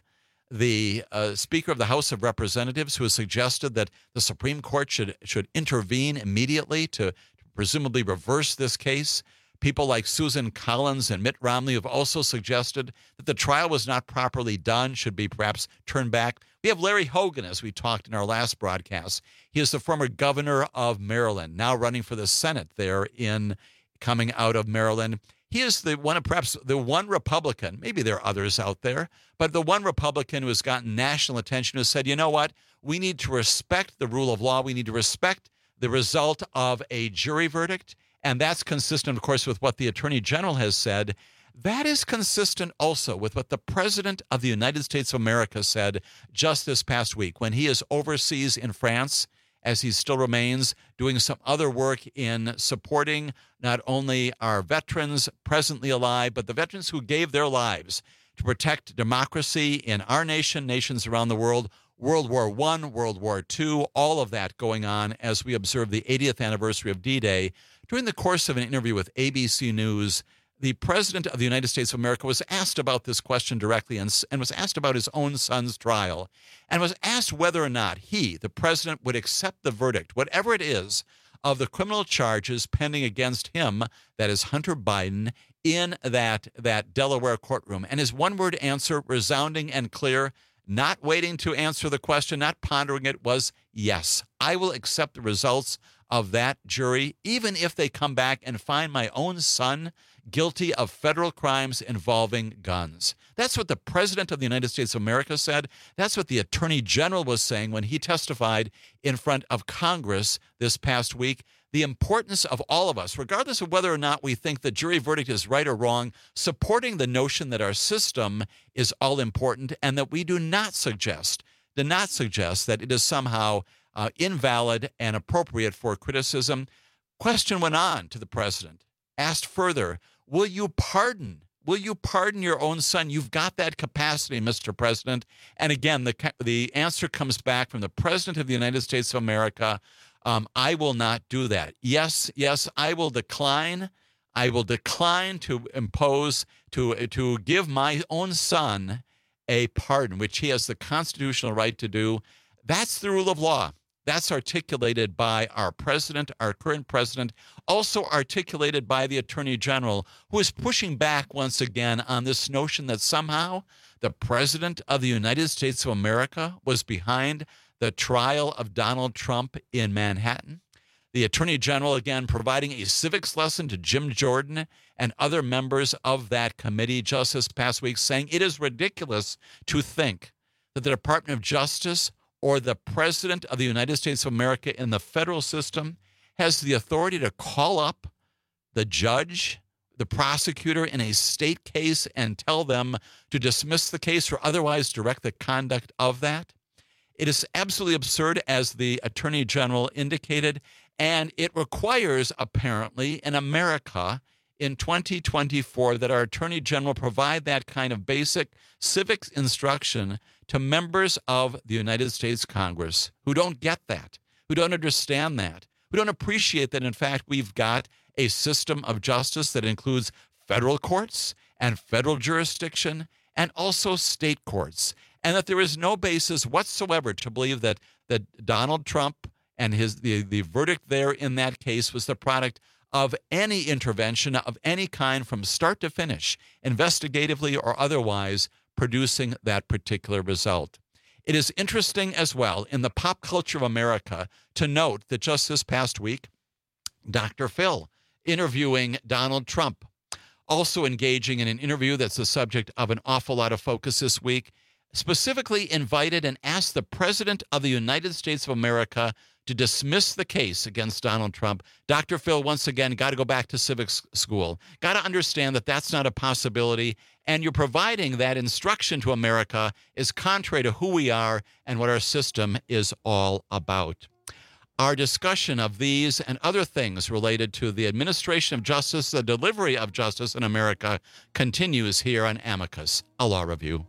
the uh, Speaker of the House of Representatives, who has suggested that the Supreme Court should should intervene immediately to presumably reverse this case. People like Susan Collins and Mitt Romney have also suggested that the trial was not properly done, should be perhaps turned back. We have Larry Hogan, as we talked in our last broadcast. He is the former governor of Maryland, now running for the Senate there in coming out of Maryland. He is the one, perhaps the one Republican, maybe there are others out there, but the one Republican who has gotten national attention, who said, you know what, we need to respect the rule of law. We need to respect the result of a jury verdict. And that's consistent, of course, with what the Attorney General has said. That is consistent also with what the President of the United States of America said just this past week when he is overseas in France, as he still remains, doing some other work in supporting not only our veterans presently alive, but the veterans who gave their lives to protect democracy in our nation, nations around the world. World War One, World War Two, all of that going on as we observe the eightieth anniversary of D-Day. During the course of an interview with A B C News, the President of the United States of America was asked about this question directly and, and was asked about his own son's trial and was asked whether or not he, the President, would accept the verdict, whatever it is, of the criminal charges pending against him, that is Hunter Biden, in that, that Delaware courtroom. And his one-word answer, resounding and clear, not waiting to answer the question, not pondering it, was yes, I will accept the results of that jury, even if they come back and find my own son guilty of federal crimes involving guns. That's what the President of the United States of America said. That's what the Attorney General was saying when he testified in front of Congress this past week. The importance of all of us, regardless of whether or not we think the jury verdict is right or wrong, supporting the notion that our system is all important and that we do not suggest, do not suggest that it is somehow Uh, invalid and appropriate for criticism. Question went on to the president, asked further, will you pardon? Will you pardon your own son? You've got that capacity, Mister President. And again, the, the answer comes back from the President of the United States of America. Um, I will not do that. Yes, yes, I will decline. I will decline to impose, to, to give my own son a pardon, which he has the constitutional right to do. That's the rule of law. That's articulated by our president, our current president, also articulated by the Attorney General, who is pushing back once again on this notion that somehow the President of the United States of America was behind the trial of Donald Trump in Manhattan. The Attorney General, again, providing a civics lesson to Jim Jordan and other members of that committee just this past week, saying it is ridiculous to think that the Department of Justice or the President of the United States of America in the federal system has the authority to call up the judge, the prosecutor in a state case and tell them to dismiss the case or otherwise direct the conduct of that. It is absolutely absurd, as the Attorney General indicated, and it requires, apparently, in America in twenty twenty-four that our Attorney General provide that kind of basic civics instruction to members of the United States Congress who don't get that, who don't understand that, who don't appreciate that, in fact, we've got a system of justice that includes federal courts and federal jurisdiction and also state courts, and that there is no basis whatsoever to believe that, that Donald Trump and his the, the verdict there in that case was the product of any intervention of any kind from start to finish, investigatively or otherwise, producing that particular result. It is interesting as well in the pop culture of America to note that just this past week, Doctor Phil interviewing Donald Trump, also engaging in an interview that's the subject of an awful lot of focus this week, specifically invited and asked the President of the United States of America to dismiss the case against Donald Trump. Doctor Phil, once again, got to go back to civics school. Got to understand that that's not a possibility, and you're providing that instruction to America is contrary to who we are and what our system is all about. Our discussion of these and other things related to the administration of justice, the delivery of justice in America, continues here on Amicus, a law review.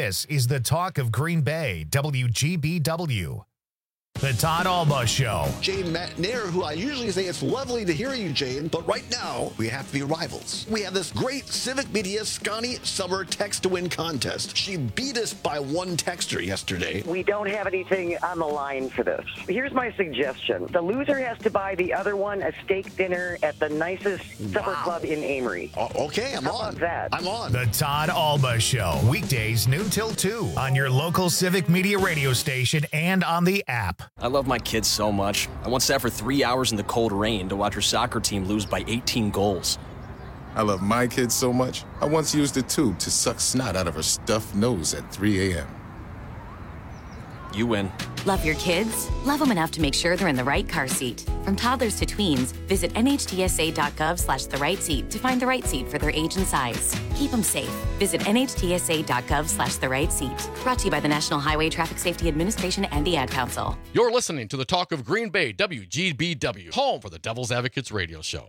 This is the Talk of Green Bay, W G B W. The Todd Alba Show. Jane McNair, who I usually say it's lovely to hear you, Jane, but right now we have to be rivals. We have this great Civic Media Scotty Summer Text to Win contest. She beat us by one texter yesterday. We don't have anything on the line for this. Here's my suggestion. The loser has to buy the other one a steak dinner at the nicest supper wow. club in Amory. Oh, okay, I'm How on. About that? I'm on. The Todd Alba Show. Weekdays noon till two on your local Civic Media radio station and on the app. I love my kids so much. I once sat for three hours in the cold rain to watch her soccer team lose by eighteen goals. I love my kids so much, I once used a tube to suck snot out of her stuffed nose at three a.m. You win. Love your kids? Love them enough to make sure they're in the right car seat. From toddlers to tweens, visit N H T S A dot gov slash the right seat to find the right seat for their age and size. Keep them safe. Visit N H T S A dot gov slash the right seat. Brought to you by the National Highway Traffic Safety Administration and the Ad Council. You're listening to the Talk of Green Bay, W G B W, home for the Devil's Advocates radio show.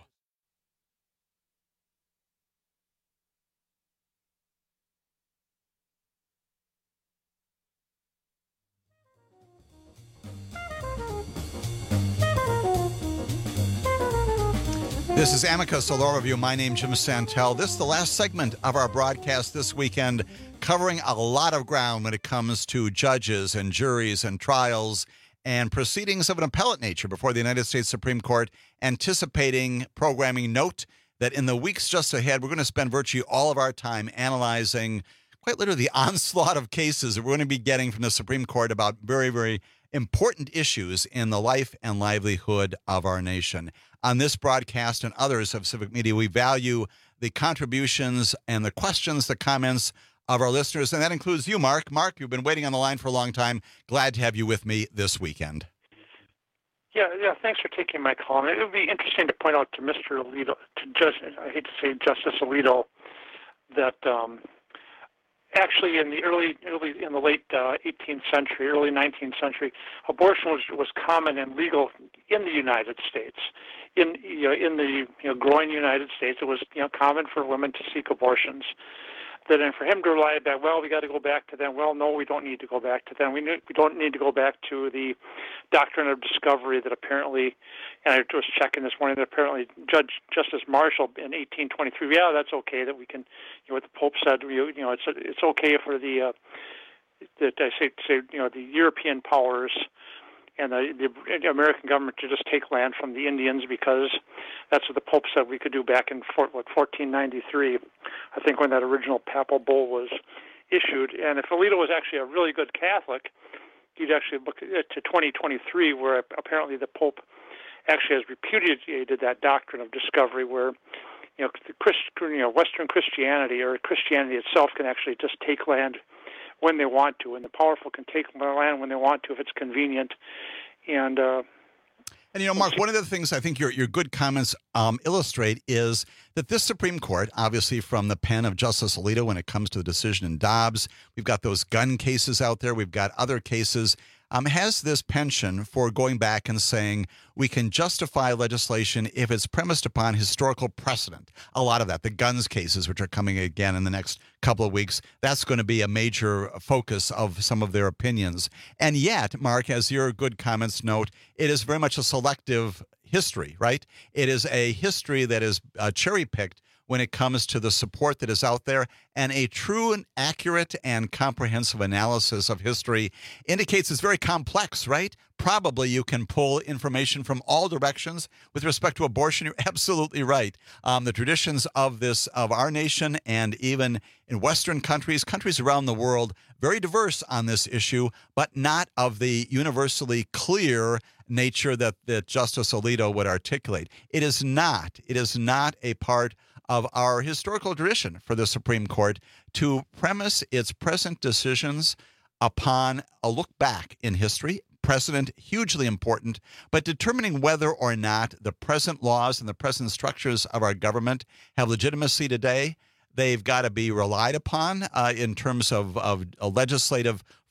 This is Amicus, a law review. My name's Jim Santel. This is the last segment of our broadcast this weekend, covering a lot of ground when it comes to judges and juries and trials and proceedings of an appellate nature before the United States Supreme Court, anticipating programming. Note that in the weeks just ahead, we're going to spend virtually all of our time analyzing quite literally the onslaught of cases that we're going to be getting from the Supreme Court about very, very important issues in the life and livelihood of our nation. On this broadcast and others of Civic Media, we value the contributions and the questions, the comments of our listeners, and that includes you, Mark. Mark, you've been waiting on the line for a long time. Glad to have you with me this weekend. Yeah, yeah. Thanks for taking my call. And it would be interesting to point out to Mister Alito, to Judge, I hate to say Justice Alito, that um, actually in the early, early in the late uh, eighteenth century, early nineteenth century, abortion was was common and legal in the United States. In you know, in the you know, growing United States, it was you know common for women to seek abortions. That and for him to rely back, well, we got to go back to them. Well, no, we don't need to go back to them. We need, we don't need to go back to the doctrine of discovery that apparently, and I was checking this morning, that apparently Judge Justice Marshall in eighteen twenty-three. Yeah, that's okay. That we can, you know, what the Pope said. You, you know, it's it's okay for the uh, that I say say you know the European powers and the, the American government to just take land from the Indians because that's what the Pope said we could do back in Fort, what, fourteen ninety-three, I think, when that original papal bull was issued. And if Alito was actually a really good Catholic, you'd actually look at to twenty twenty-three, where apparently the Pope actually has repudiated that doctrine of discovery, where you know, the Christ, you know Western Christianity or Christianity itself can actually just take land when they want to, and the powerful can take land when they want to if it's convenient. And uh, and you know, Mark, one of the things I think your your good comments um, illustrate is that this Supreme Court, obviously from the pen of Justice Alito when it comes to the decision in Dobbs, we've got those gun cases out there, we've got other cases, um, has this penchant for going back and saying we can justify legislation if it's premised upon historical precedent. A lot of that, the guns cases, which are coming again in the next couple of weeks, that's going to be a major focus of some of their opinions. And yet, Mark, as your good comments note, it is very much a selective history, right? It is a history that is uh, cherry-picked when it comes to the support that is out there, and a true and accurate and comprehensive analysis of history indicates it's very complex, right? Probably you can pull information from all directions. With respect to abortion, you're absolutely right. Um, the traditions of this, of our nation, and even in Western countries, countries around the world, very diverse on this issue, but not of the universally clear nature that, that Justice Alito would articulate. It is not. It is not a part of our historical tradition for the Supreme Court to premise its present decisions upon a look back in history. Precedent, hugely important, but determining whether or not the present laws and the present structures of our government have legitimacy today, they've got to be relied upon uh, in terms of, of a legislative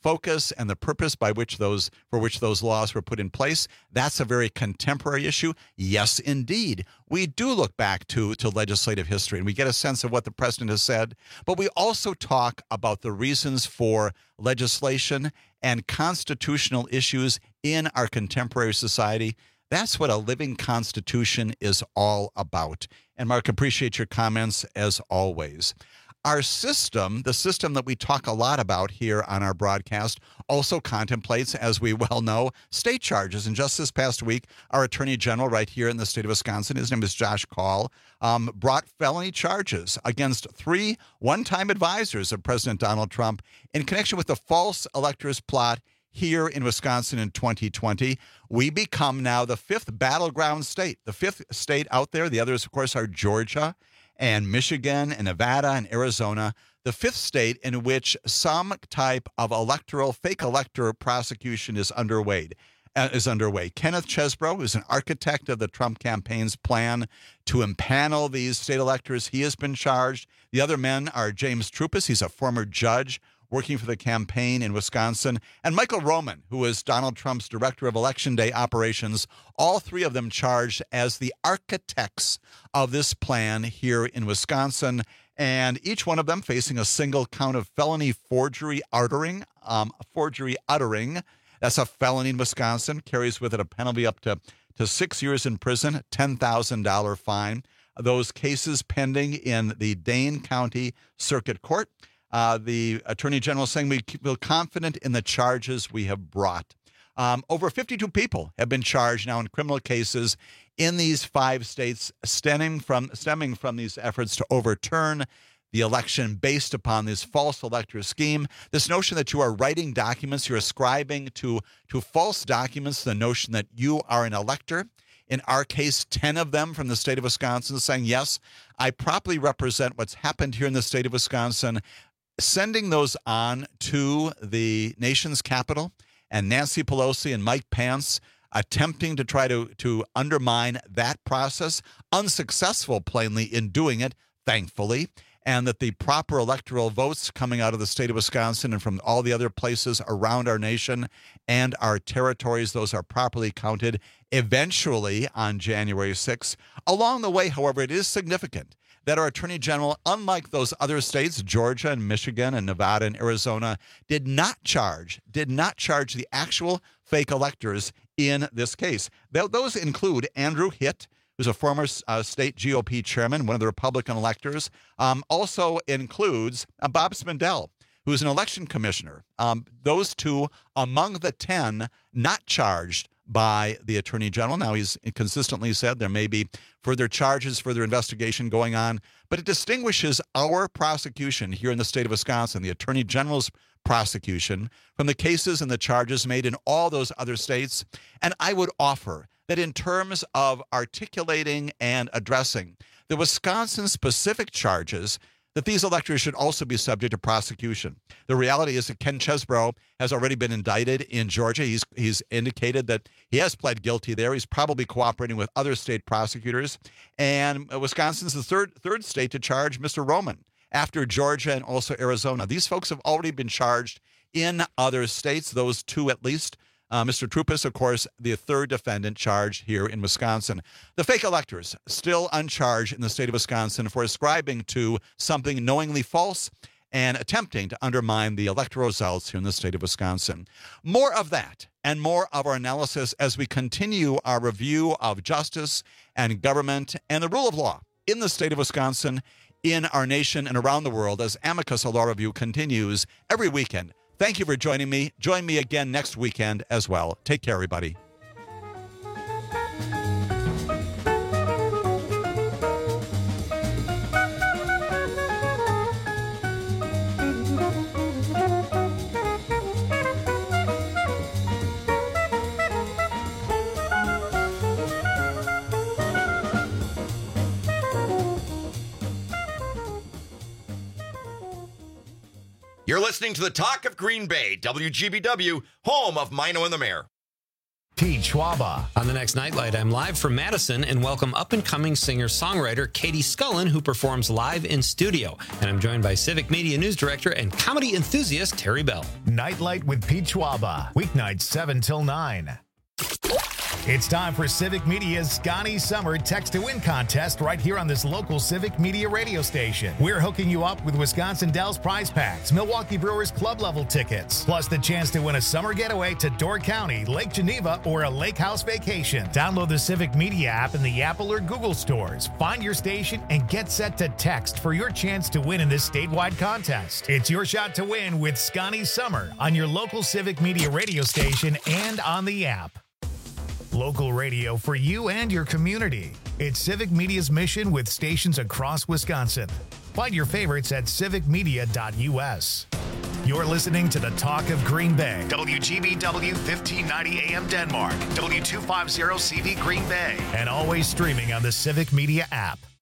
focus and the purpose by which those for which those laws were put in place. That's a very contemporary issue. Yes, indeed. We do look back to, to legislative history and we get a sense of what the president has said, but we also talk about the reasons for legislation and constitutional issues in our contemporary society. That's what a living constitution is all about. And Mark, appreciate your comments as always. Our system, the system that we talk a lot about here on our broadcast, also contemplates, as we well know, state charges. And just this past week, our Attorney General right here in the state of Wisconsin, his name is Josh Kaul, um, brought felony charges against three one-time advisors of President Donald Trump in connection with the false electors plot here in Wisconsin in twenty twenty. We become now the fifth battleground state, the fifth state out there. The others, of course, are Georgia and Michigan and Nevada and Arizona, the fifth state in which some type of electoral, fake elector prosecution is underway. Uh, is underway. Kenneth Chesebro is an architect of the Trump campaign's plan to impanel these state electors. He has been charged. The other men are James Trupis. He's a former judge working for the campaign in Wisconsin, and Michael Roman, who is Donald Trump's director of Election Day operations, all three of them charged as the architects of this plan here in Wisconsin, and each one of them facing a single count of felony forgery uttering. Um, forgery uttering, that's a felony in Wisconsin, carries with it a penalty up to, to six years in prison, ten thousand dollars fine. Those cases pending in the Dane County Circuit Court. Uh, the Attorney General saying we feel confident in the charges we have brought. Um, over fifty-two people have been charged now in criminal cases in these five states stemming from stemming from these efforts to overturn the election based upon this false elector scheme. This notion that you are writing documents, you're ascribing to, to false documents the notion that you are an elector. In our case, ten of them from the state of Wisconsin saying, yes, I properly represent what's happened here in the state of Wisconsin, sending those on to the nation's capital, and Nancy Pelosi and Mike Pence attempting to try to, to undermine that process, unsuccessful plainly in doing it, thankfully, and that the proper electoral votes coming out of the state of Wisconsin and from all the other places around our nation and our territories, those are properly counted eventually on January sixth. Along the way, however, it is significant that our Attorney General, unlike those other states, Georgia and Michigan and Nevada and Arizona, did not charge, did not charge the actual fake electors in this case. Th- those include Andrew Hitt, who's a former uh, state G O P chairman, one of the Republican electors. Um, also includes uh, Bob Spindell, who's an election commissioner. Um, those two among the ten not charged by the Attorney General. Now, he's consistently said there may be further charges, further investigation going on, but it distinguishes our prosecution here in the state of Wisconsin, the Attorney General's prosecution, from the cases and the charges made in all those other states. And I would offer that in terms of articulating and addressing the Wisconsin-specific charges, that these electors should also be subject to prosecution. The reality is that Ken Chesebro has already been indicted in Georgia. He's he's indicated that he has pled guilty there. He's probably cooperating with other state prosecutors. And Wisconsin's the third third state to charge Mister Roman after Georgia and also Arizona. These folks have already been charged in other states, those two at least. Uh, Mister Trupis, of course, the third defendant charged here in Wisconsin. The fake electors still uncharged in the state of Wisconsin for ascribing to something knowingly false and attempting to undermine the electoral results here in the state of Wisconsin. More of that and more of our analysis as we continue our review of justice and government and the rule of law in the state of Wisconsin, in our nation, and around the world as Amicus, a Law Review, continues every weekend. Thank you for joining me. Join me again next weekend as well. Take care, everybody. You're listening to the Talk of Green Bay, W G B W, home of Mino and the Mayor. Pete Schwaba. On the next Nightlight, I'm live from Madison and welcome up-and-coming singer-songwriter Katie Scullen, who performs live in studio. And I'm joined by Civic Media News Director and comedy enthusiast Terry Bell. Nightlight with Pete Schwaba. Weeknights seven till nine. It's time for Civic Media's Scotty Summer Text to Win contest right here on this local Civic Media radio station. We're hooking you up with Wisconsin Dells prize packs, Milwaukee Brewers club level tickets, plus the chance to win a summer getaway to Door County, Lake Geneva, or a lake house vacation. Download the Civic Media app in the Apple or Google stores. Find your station and get set to text for your chance to win in this statewide contest. It's your shot to win with Scotty Summer on your local Civic Media radio station and on the app. Local radio for you and your community. It's Civic Media's mission with stations across Wisconsin. Find your favorites at civic media dot u s. You're listening to the Talk of Green Bay. W G B W fifteen ninety A M Denmark. W two fifty C V Green Bay. And always streaming on the Civic Media app.